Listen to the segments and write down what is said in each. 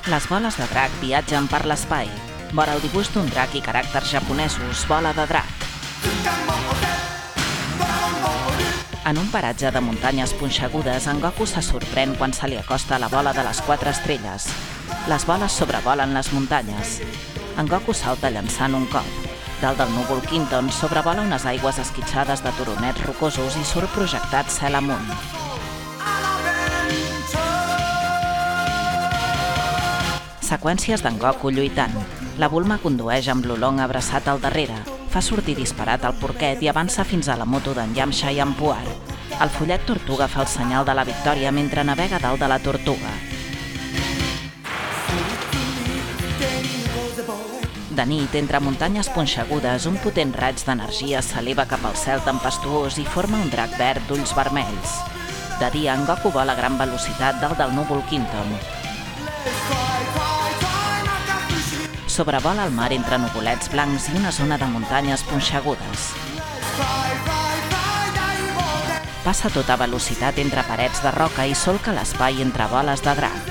Les boles de drac viatgen per l'espai. Vora el dibuix d'un drac i caràcters japonesos, bola de drac. En un paratge de muntanyes punxegudes, en Goku se sorprèn quan se li acosta la bola de les 4 estrelles. Les boles sobrevolen les muntanyes. En Goku salta llançant un cop. Dalt del núvol Quinton sobrevola unes aigües esquitxades de turonets rocosos i surt projectat cel amunt. Seqüències d'en Goku lluitant. La Bulma condueix amb l'Oolong abraçat al darrere, fa sortir disparat el porquet i avança fins a la moto d'en Yamcha i en Puar. El follet tortuga fa el senyal de la victòria mentre navega dalt de la tortuga. De nit, entre muntanyes punxegudes, un potent raig d'energia s'eleva cap al cel tempestuós i forma un drac verd d'ulls vermells. De dia, en Goku vola a gran velocitat dalt del núvol Quinton. Sobrevola el mar entre nuvolets blancs i una zona de muntanyes punxegudes. Passa a tota velocitat entre parets de roca i solca l'espai entre boles de drac.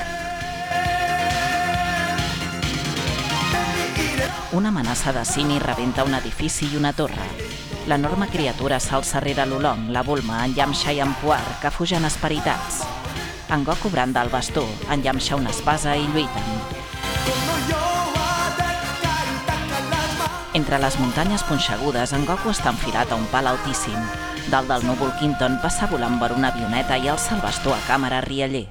Una amenaça de simi rebenta un edifici i una torre. L'enorme criatura s'alça rere l'Oolong, la Bulma, en Yamcha i en Puar, que fugen esperitats. En Goku branda el bastó, en Yamcha una espasa i lluiten. Entre les muntanyes punxegudes, en Goku està enfilat a un pal altíssim. Dalt del núvol Quinton passa volant per una avioneta i alça el bastó a càmera rialler.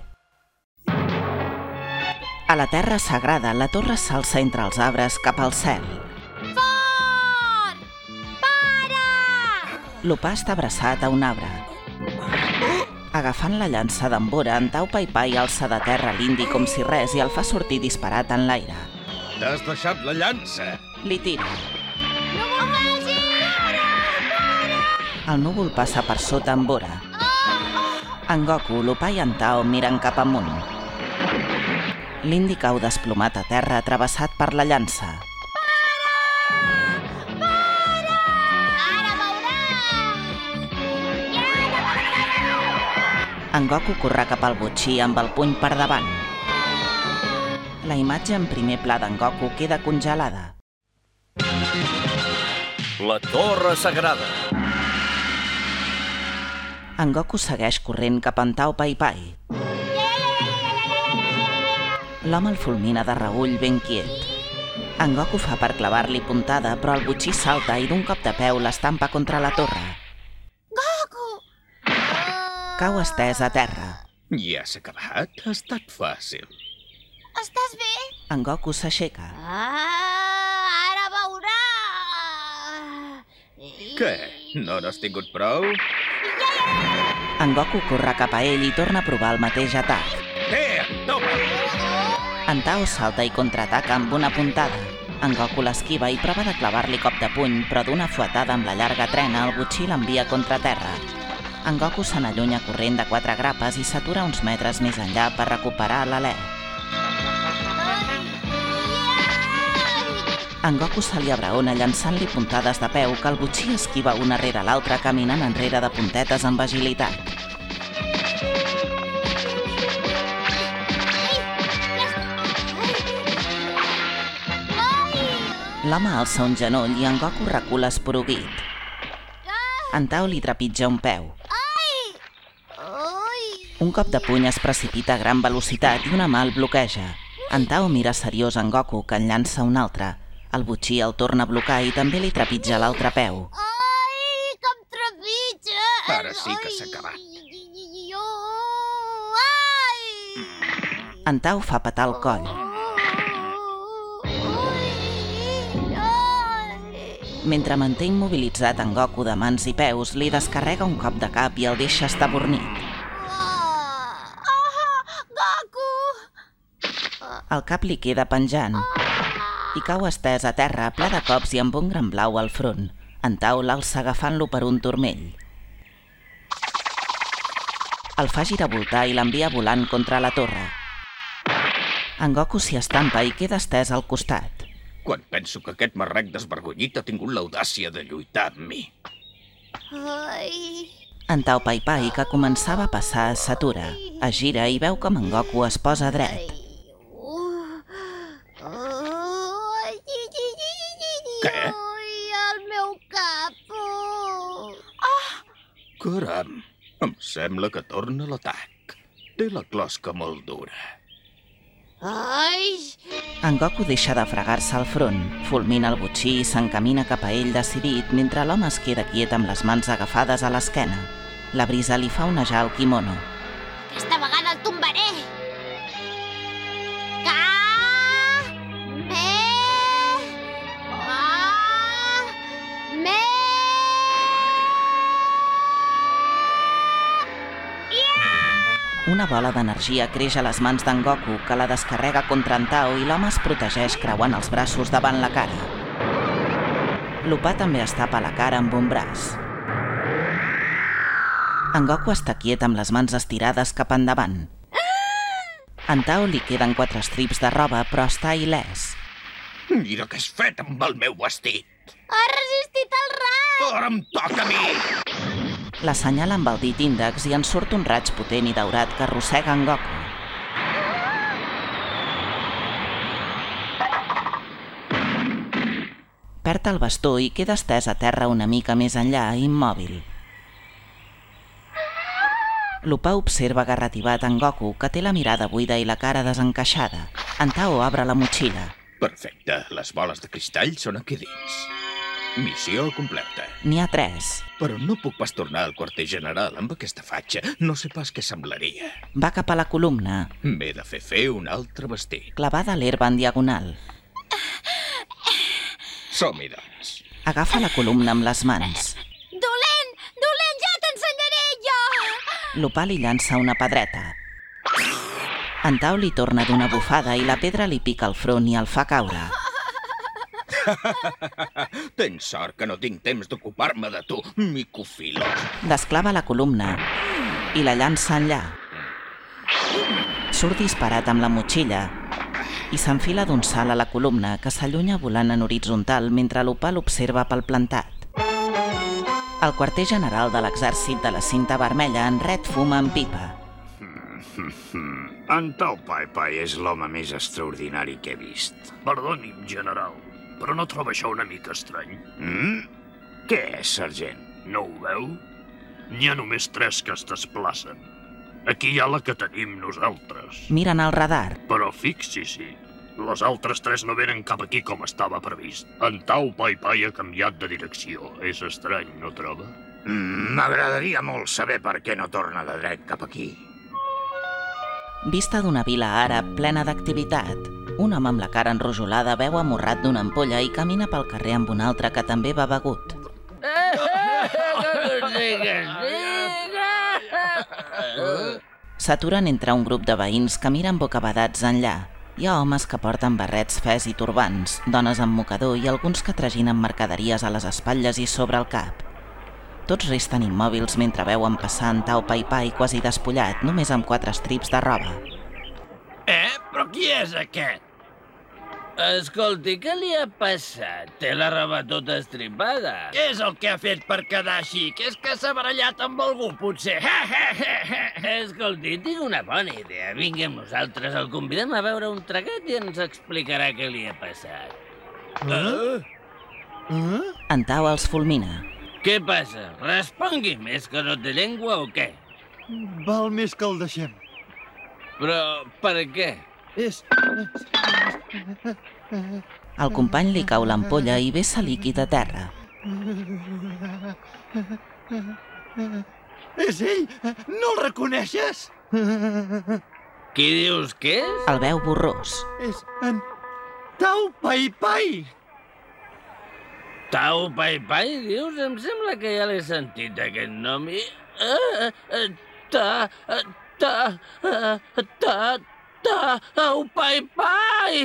A la terra sagrada, la torre s'alça entre els arbres cap al cel. Fort! Para! L'Opà està abraçat a un arbre. Agafant la llança d'en Bora, en Tao Pai Pai alça de terra l'Indi com si res i el fa sortir disparat en l'aire. T'has deixat la llança! Li tira. No m'ho facis! Para! El núvol passa per sota en Bora. En Goku, l'Opà i en Tao miren cap amunt. L'Indi cau desplomat a terra, travessat per la llança. Para! Ara veuràs! En Goku corre cap al botxí amb el puny per davant. La imatge en primer pla d'en Goku queda congelada. La Torre Sagrada. En Goku segueix corrent cap a en Tao Pai Pai. L'home el fulmina de reüll ben quiet. En Goku fa per clavar-li puntada, però el botxí salta i d'un cop de peu l'estampa contra la torre. Goku! Cau estès a terra. Ja s'ha acabat? Ha estat fàcil. Estàs bé? En Goku s'aixeca. Ara veuràs! Què? No n'has tingut prou? En Goku corre cap a ell i torna a provar el mateix atac. Toma! En Tao salta i contraataca amb una puntada. En Goku l'esquiva i prova de clavar-li cop de puny, però d'una fuetada amb la llarga trena el botxí l'envia contra terra. En Goku se n'allunya corrent de 4 grapes i s'atura uns metres més enllà per recuperar l'alè. En Goku se li abraona llançant-li puntades de peu que el botxí esquiva una rere l'altra caminant enrere de puntetes amb agilitat. L'home alça un genoll i en Goku recula esporuguit. En Tao li trepitja un peu. Un cop de puny es precipita a gran velocitat i una mà el bloqueja. En Tao mira seriós en Goku, que en llança un altre. El botxí el torna a blocar i també li trepitja l'altre peu. Ai, que em trepitja! Ara sí que s'ha acabat. En Tao fa petar el coll. Mentre manté immobilitzat en Goku de mans i peus, li descarrega un cop de cap i el deixa estabornit. Goku! El cap li queda penjant i cau estès a terra, ple de cops i amb un gran blau al front. En Tao l'alça agafant-lo per un turmell. El fa giravoltar i l'envia volant contra la torre. En Goku s'hi estampa i queda estès al costat. Quan penso que aquest marrec desvergonyit ha tingut l'audàcia de lluitar amb mi. Ai... En Tao Pai Pai, que començava a passar, s'atura, es gira i veu com en Goku es posa dret. Caram, em sembla que torna l'atac. Té la closca molt dura. Ai! En Goku deixa de fregar-se al front, fulmina el botxí i s'encamina cap a ell decidit mentre l'home es queda quiet amb les mans agafades a l'esquena. La brisa li fa onejar el quimono. Aquesta vegada el tombaré! Una bola d'energia creix a les mans d'en Goku, que la descarrega contra en Tao i l'home es protegeix creuant els braços davant la cara. L'Upà també es tapa la cara amb un braç. En Goku està quiet amb les mans estirades cap endavant. En Tao li queden 4 estrips de roba, però està il·lès. Mira què has fet amb el meu vestit. Ha resistit el raig! Ara em toca a mi! L'assenyala amb el dit índex i en surt un raig potent i daurat que arrossega en Goku. Perd el bastó i queda estès a terra una mica més enllà, immòbil. L'Upà observa garrativat en Goku, que té la mirada buida i la cara desencaixada. En Tao obre la motxilla. Perfecte, les boles de cristall són aquí dins. Missió completa. N'hi ha 3. Però no puc pas tornar al quarter general amb aquesta fatxa. No sé pas què semblaria. Va cap a la columna. M'he de fer un altre vestit. Clavada a l'herba en diagonal. Som-hi, doncs. Agafa la columna amb les mans. Dolent! Dolent! Ja t'ensenyaré jo! L'Upà li llança una pedreta. En Tao li torna d'una bufada i la pedra li pica al front i el fa caure. Tens sort que no tinc temps d'ocupar-me de tu, micofilós. Desclava la columna i la llança enllà. Surt disparat amb la motxilla i s'enfila d'un salt a la columna, que s'allunya volant en horitzontal mentre l'Upà l'observa pel plantat. El quarter general de l'exèrcit de la cinta vermella en ret fuma en pipa. En Tao Pai Pai és l'home més extraordinari que he vist. Perdoni'm, general, però no troba això una mica estrany? Què és, sergent? No ho veu? N'hi ha només 3 que es desplacen. Aquí hi ha la que tenim nosaltres. Miren el radar. Però fixi-s'hi, les altres 3 no venen cap aquí com estava previst. En Tao Pai Pai ha canviat de direcció. És estrany, no troba? M'agradaria molt saber per què no torna de dret cap aquí. Vista d'una vila àrab plena d'activitat. Un home amb la cara enrojolada veu amorrat d'una ampolla i camina pel carrer amb un altre que també va begut. S'aturen entre un grup de veïns que miren bocabadats enllà. Hi ha homes que porten barrets fes i turbants, dones amb mocador i alguns que traginen mercaderies a les espatlles i sobre el cap. Tots resten immòbils mentre veuen passar en Tao Pai Pai quasi despullat, només amb 4 estrips de roba. Però qui és aquest? Escolti, què li ha passat? Té la roba tota estripada. Què és el que ha fet per quedar així? Que és que s'ha barallat amb algú, potser? Escolti, tinc una bona idea. Vingui amb nosaltres, el convidem a beure un traguet i ens explicarà què li ha passat. En Tao els fulmina. Què passa? Respongui, més que no té llengua o què? Val més que el deixem. Però per què? Al company li cau l'ampolla i vessa líquid a terra. És ell! No el reconeixes? Qui dius que és? El veu borrós. És en Tao Pai Pai! Tao Pai Pai, dius? Em sembla que ja l'he sentit, aquest nom. Tao Pai Pai!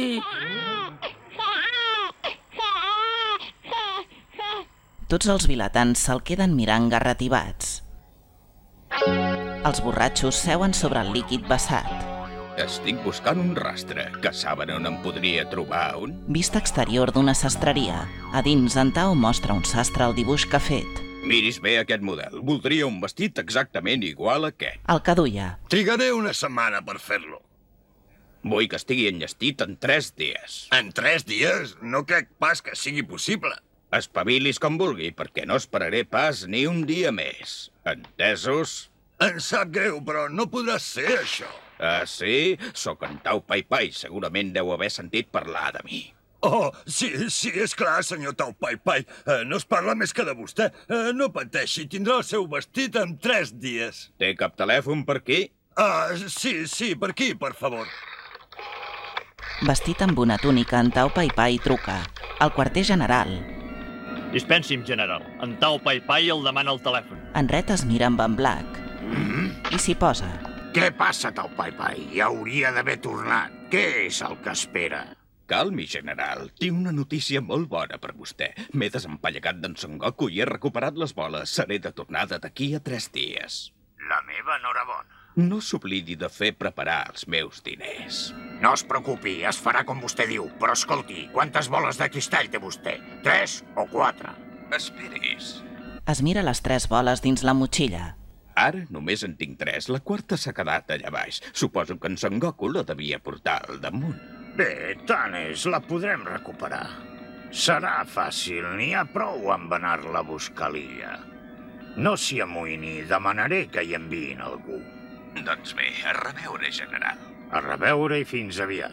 Tots els vilatans se'l queden mirant garrativats. Els borratxos seuen sobre el líquid vessat. Estic buscant un rastre. Que saben on em podria trobar un? Vista exterior d'una sastreria. A dins, en Tao mostra un sastre el dibuix que ha fet. Miris bé aquest model. Voldria un vestit exactament igual a aquest. El que duia. Trigaré una setmana per fer-lo. Vull que estigui enllestit en 3 dies. En 3 dies? No crec pas que sigui possible. Espavilis com vulgui, perquè no esperaré pas ni un dia més. Entesos? Em sap greu, però no podrà ser això. Ah, sí? Sóc en Tau Pai Pai. Segurament deu haver sentit parlar de mi. Oh, sí, és clar, senyor Tau Pai Pai. No es parla més que de vostè. No pateixi, tindrà el seu vestit en 3 dies. Té cap telèfon per aquí? Sí, per aquí, per favor. Vestit amb una túnica, en Tau Pai Pai truca. Al quarter general. Dispensi'm, general. En Tau Pai Pai el demana el telèfon. En Ret es mira amb en Black i s'hi posa. Què passa, Tau Pai Pai? Ja hauria d'haver tornat. Què és el que espera? Calmi, general. Tinc una notícia molt bona per vostè. M'he desempallegat d'en Son Goku i he recuperat les boles. Seré de tornada d'aquí a 3 dies. La meva enhorabona. No s'oblidi de fer preparar els meus diners. No es preocupi, es farà com vostè diu. Però escolti, quantes boles de cristall té vostè? 3 o 4? Esperis. Es mira les 3 boles dins la motxilla. Ara només en tinc 3. La quarta s'ha quedat allà baix. Suposo que en Son Goku la devia portar al damunt. Bé, tant és, la podrem recuperar. Serà fàcil, n'hi ha prou amb anar-la a buscar a l'illa. No s'hi amoïni, demanaré que hi enviïn algú. Doncs bé, a reveure, general. A reveure i fins aviat.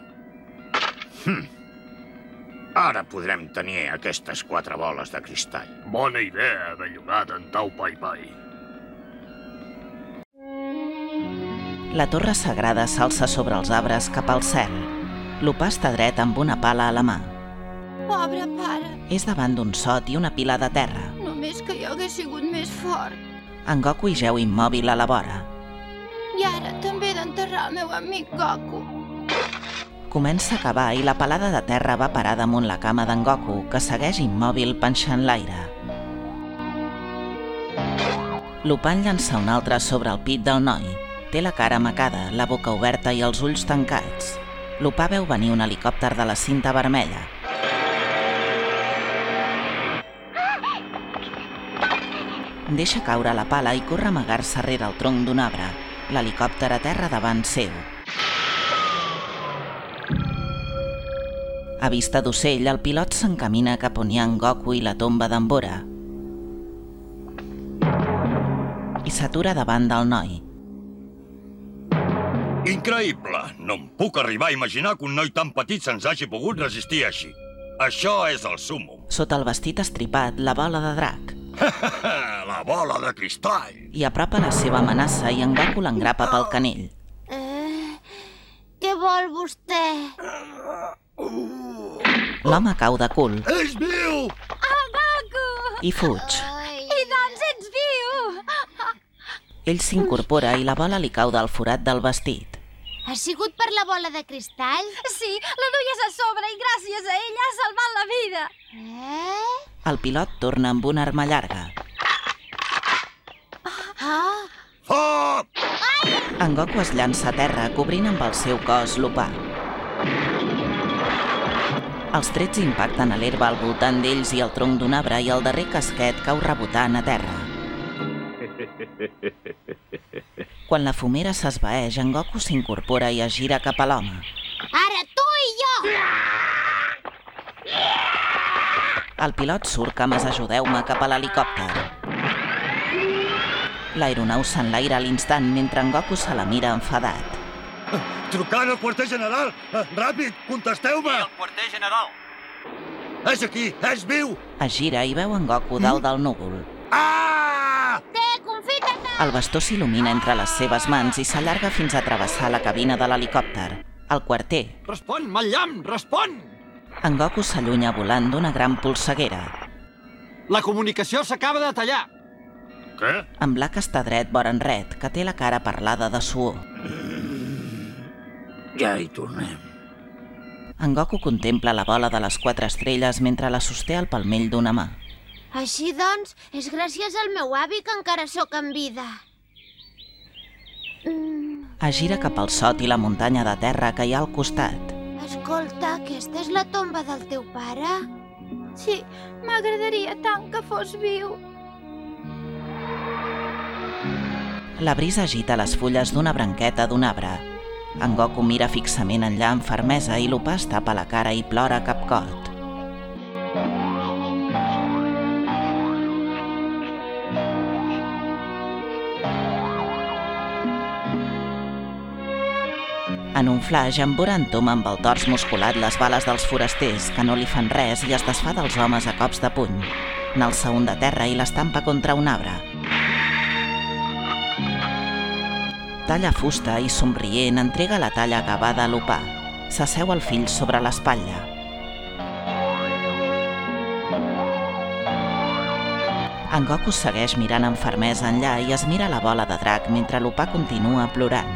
Ara podrem tenir aquestes 4 boles de cristall. Bona idea, bellugada en Tau Pai Pai. La torre sagrada s'alça sobre els arbres cap al cel. L'Opà està dret amb una pala a la mà. Pobre pare, És davant d'un sot i una pila de terra. només que jo hagués sigut més fort. En Goku hi jeu immòbil a la vora. I ara també he d'enterrar el meu amic Goku. Comença a cavar i la palada de terra va parar damunt la cama d'en Goku, que segueix immòbil penjant l'aire. L'Opà en llança un altre sobre el pit del noi. Té la cara amacada, la boca oberta i els ulls tancats. L'Opà veu venir un helicòpter de la cinta vermella. Deixa caure la pala i corre a amagar-se rere el tronc d'un arbre. L'helicòpter aterra davant seu. A vista d'ocell, el pilot s'encamina cap on hi ha en Goku i la tomba d'en Bora. I s'atura davant del noi. Increïble! No em puc arribar a imaginar que un noi tan petit se'ns hagi pogut resistir així. Això és el súmmum. Sota el vestit estripat, la bola de drac. La bola de cristall! I apropa la seva amenaça i en Goku l'engrapa pel canell. Què vol vostè? L'home cau de cul És viu! Goku! i fuig. I doncs ets viu! Ell s'incorpora i la bola li cau del forat del vestit. Ha sigut per la bola de cristall? Sí, la duies a sobre i gràcies a ella ha salvat la vida. El pilot torna amb una arma llarga. Foc! En Goku es llança a terra, cobrint amb el seu cos l'Opà. Els trets impacten a l'herba al voltant d'ells i el tronc d'un arbre i el darrer casquet cau rebotant a terra. Quan la fumera s'esvaeix, en Goku s'incorpora i es gira cap a l'home. Ara tu i jo! El pilot surt cames ajudeu-me cap a l'helicòpter. L'aeronau s'enlaira a l'instant mentre en Goku se la mira enfadat. Trucant al quarter general! Ràpid, contesteu-me! El quarter general. És aquí, és viu! Es gira i veu en Goku dalt del núvol. Ah! Té, confita-te! El bastó s'il·lumina entre les seves mans i s'allarga fins a travessar la cabina de l'helicòpter. El quarter. Respon, Matllam, respon! En Goku s'allunya volant d'una gran polseguera. La comunicació s'acaba de tallar. Què? En Black està dret vora en Red, que té la cara parlada de suor. Ja hi tornem. En Goku contempla la bola de les 4 estrelles mentre la sosté al palmell d'una mà. Així doncs, és gràcies al meu avi que encara sóc en vida. Es gira cap al sot i la muntanya de terra que hi ha al costat. Escolta, aquesta és la tomba del teu pare? Sí, m'agradaria tant que fos viu. La brisa agita les fulles d'una branqueta d'un arbre. En Goku mira fixament enllà amb fermesa i l'Opà es tapa la cara i plora capcot. En un flash, en Buran toma amb el tors musculat les bales dels forasters, que no li fan res, i es desfà dels homes a cops de puny. N'alça un de terra i l'estampa contra un arbre. Talla fusta i, somrient, entrega la talla acabada a l'Opà. S'asseu el fill sobre l'espatlla. En Goku segueix mirant amb fermesa enllà i es mira la bola de drac mentre l'Opà continua plorant.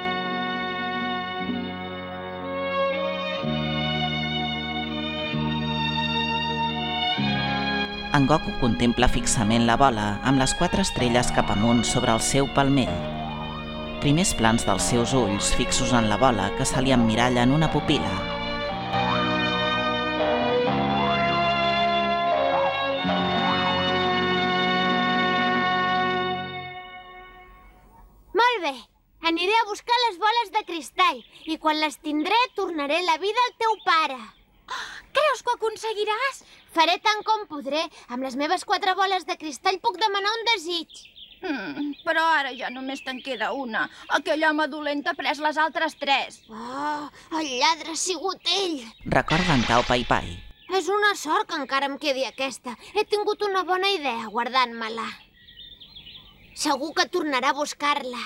En Goku contempla fixament la bola, amb les 4 estrelles cap amunt sobre el seu palmell. Primers plans dels seus ulls fixos en la bola que se li emmiralla en una pupil·la. Molt bé, aniré a buscar les boles de cristall i quan les tindré tornaré la vida al teu pare. Creus que ho aconseguiràs? Faré tant com podré. Amb les meves 4 boles de cristall puc demanar un desig. Però ara ja només te'n queda una. Aquell home dolent ha pres les altres 3. Oh, el lladre ha sigut ell. Recorda en Tao Pai Pai. És una sort que encara em quedi aquesta. He tingut una bona idea guardant-me-la. Segur que tornarà a buscar-la.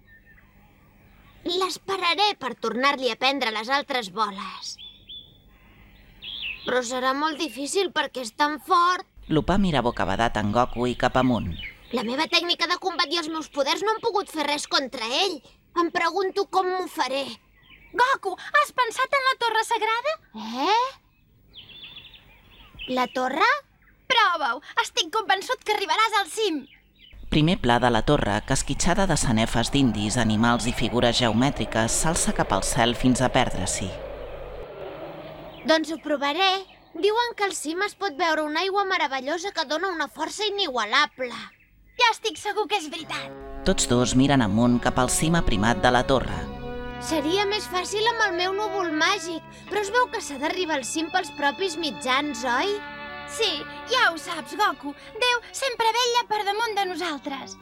L'esperaré per tornar-li a prendre les altres boles. Però serà molt difícil perquè és tan fort. L'Opà mira bocabadat en Goku i cap amunt. La meva tècnica de combat i els meus poders no han pogut fer res contra ell. Em pregunto com m'ho faré. Goku, has pensat en la torre sagrada? La torre? Prova-ho, estic convençut que arribaràs al cim. Primer pla de la torre, que esquitxada de sanefes d'indis, animals i figures geomètriques, s'alça cap al cel fins a perdre-s'hi. Doncs ho provaré. Diuen que al cim es pot veure una aigua meravellosa que dona una força inigualable. Ja estic segur que és veritat. Tots dos miren amunt cap al cim aprimat de la torre. Seria més fàcil amb el meu núvol màgic, però es veu que s'ha d'arribar al cim pels propis mitjans, oi? Sí, ja ho saps, Goku. Déu sempre vetlla per damunt de nosaltres.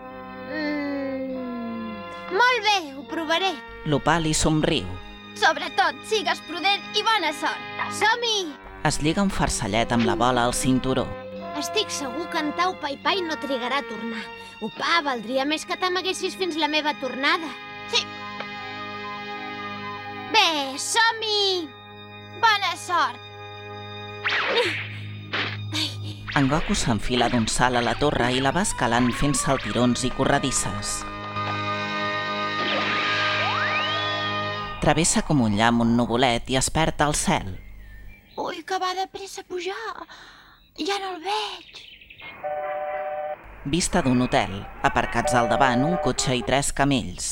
Molt bé, ho provaré. L'Opà li somriu. Sobretot, sigues prudent i bona sort. Som-hi! Es lliga un farcellet amb la bola al cinturó. Estic segur que en Tao Pai Pai no trigarà a tornar. Opà, valdria més que t'amaguessis fins la meva tornada. Sí. Bé, som-hi! Bona sort! En Goku s'enfila d'un salt a la torre i la va escalant fent saltirons i corredisses. Travessa com un llamp un nuvolet i es perd al cel. Ui, que va de pressa a pujar. Ja no el veig. Vista d'un hotel. Aparcats al davant, un cotxe i 3 camells.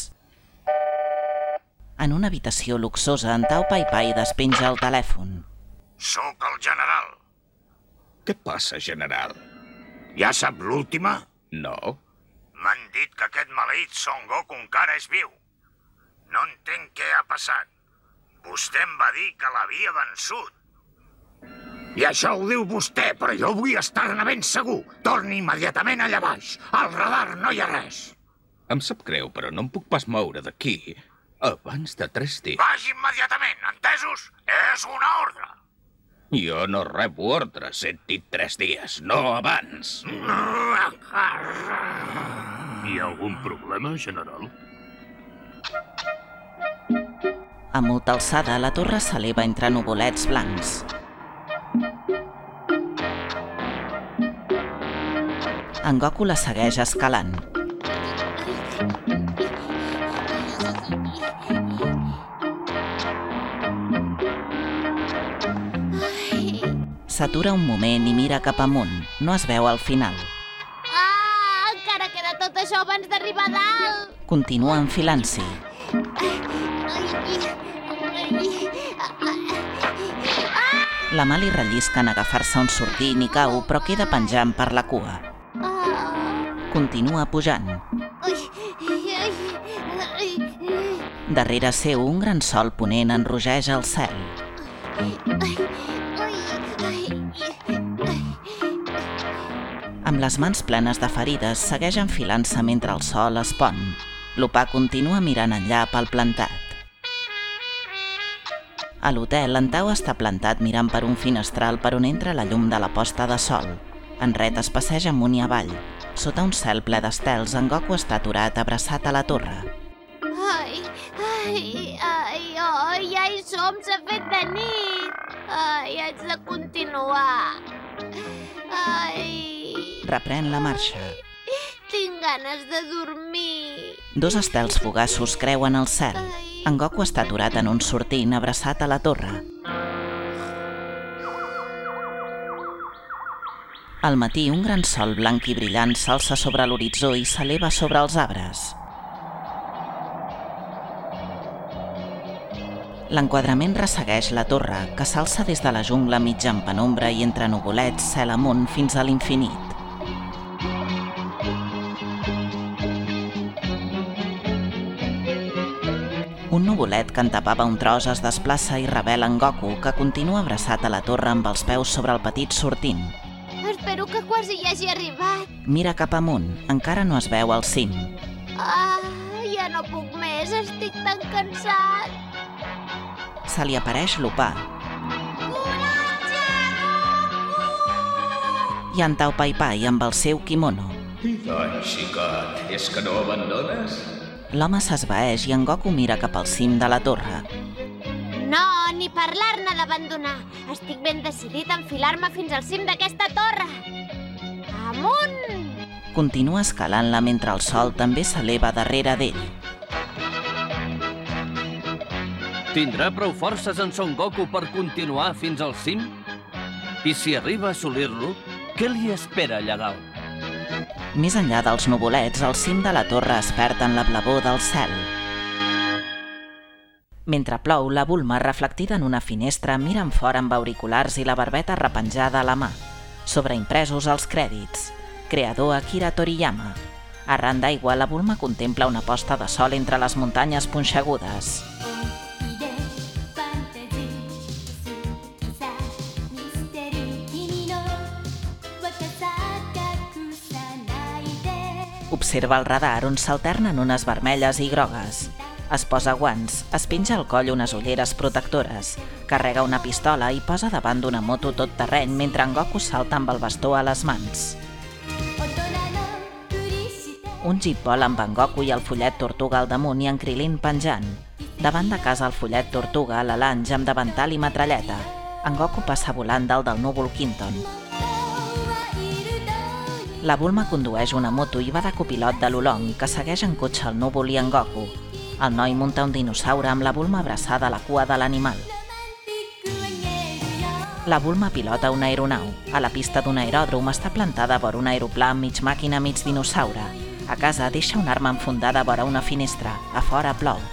En una habitació luxosa, en Tao Pai Pai despenja el telèfon. Sóc el general. Què passa, general? Ja sap l'última? No. M'han dit que aquest maleït Son Goku encara és viu. No entenc què ha passat. Vostè em va dir que l'havia vençut. I això ho diu vostè, però jo vull estar-ne ben segur. Torni immediatament allà baix. Al radar no hi ha res. Em sap greu, però no em puc pas moure d'aquí abans de 3 dies. Vagi immediatament, entesos? És una ordre. Jo no rebo ordres, he dit 3 dies, no abans. Hi ha algun problema, general? A molta alçada, la torre s'eleva entre nuvolets blancs. En Goku la segueix escalant. S'atura un moment i mira cap amunt. No es veu al final. Encara queda tot això abans d'arribar a dalt. Continua enfilant-s'hi. La mà li rellisca en agafar-se un sortint i cau, però queda penjant per la cua. Continua pujant. Darrere seu, un gran sol ponent enrogeja el cel. Amb les mans plenes de ferides, segueix enfilant-se mentre el sol es pon. L'Opà continua mirant enllà pel plantat. A l'hotel, en Tao està plantat mirant per un finestral per on entra la llum de la posta de sol. En Red es passeja amunt i avall. Sota un cel ple d'estels, en Goku està aturat abraçat a la torre. Ai, ja hi som, s'ha fet de nit. Ai, haig de continuar. Ai... Reprèn la marxa. Tinc ganes de dormir. Dos estels fugaços creuen el cel. En Goku està aturat en un sortint abraçat a la torre. Al matí, un gran sol blanc i brillant s'alça sobre l'horitzó i s'eleva sobre els arbres. L'enquadrament ressegueix la torre, que s'alça des de la jungla mig en penombra i entre nuvolets cel amunt fins a l'infinit. Un nuvolet que en tapava un tros es desplaça i revela en Goku, que continua abraçat a la torre amb els peus sobre el petit sortint. Espero que quasi hi hagi arribat. Mira cap amunt, encara no es veu el cim. Ja no puc més, estic tan cansat. Se li apareix l'Opà. Coratge, Goku! I en Tao Pai Pai amb el seu kimono. I doncs, xicot, és que no abandones? L'home s'esvaeix i en Goku mira cap al cim de la torre. No, ni parlar-ne d'abandonar. Estic ben decidit a enfilar-me fins al cim d'aquesta torre. Amunt! Continua escalant-la mentre el sol també s'eleva darrere d'ell. Tindrà prou forces en Son Goku per continuar fins al cim? I si arriba a assolir-lo, què li espera allà dalt? Més enllà dels nuvolets, el cim de la torre es perd en la blavor del cel. Mentre plou, la Bulma, reflectida en una finestra, mira enfora amb auriculars i la barbeta repenjada a la mà. Sobreimpresos els crèdits. Creador Akira Toriyama. Arran d'aigua, la Bulma contempla una posta de sol entre les muntanyes punxegudes. Observa el radar on s'alternen unes vermelles i grogues. Es posa guants, es penja al coll unes ulleres protectores, carrega una pistola i posa davant d'una moto tot terreny mentre en Goku salta amb el bastó a les mans. Un jeep vola amb en Goku i el follet Tortuga al damunt i en Krilin penjant. Davant de casa el follet Tortuga, la Lange amb davantal i metralleta. En Goku passa volant dalt del núvol Quinton. La Bulma condueix una moto i va de copilot de l'Oolong, que segueix en cotxe el núvol i en Goku. El noi munta un dinosaure amb la Bulma abraçada a la cua de l'animal. La Bulma pilota una aeronau. A la pista d'un aeròdrom està plantada vora un aeroplà mig màquina mig dinosaure. A casa deixa una arma enfundada vora una finestra. A fora plou.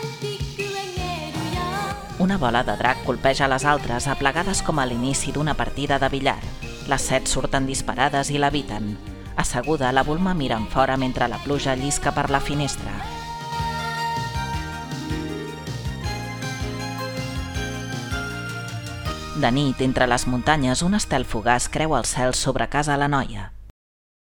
Una bola de drac colpeja les altres, aplegades com a l'inici d'una partida de billar. Les 7 surten disparades i l'eviten. Asseguda, la Bulma mira enfora mentre la pluja llisca per la finestra. De nit, entre les muntanyes, un estel fugaç creua el cel sobre casa la noia.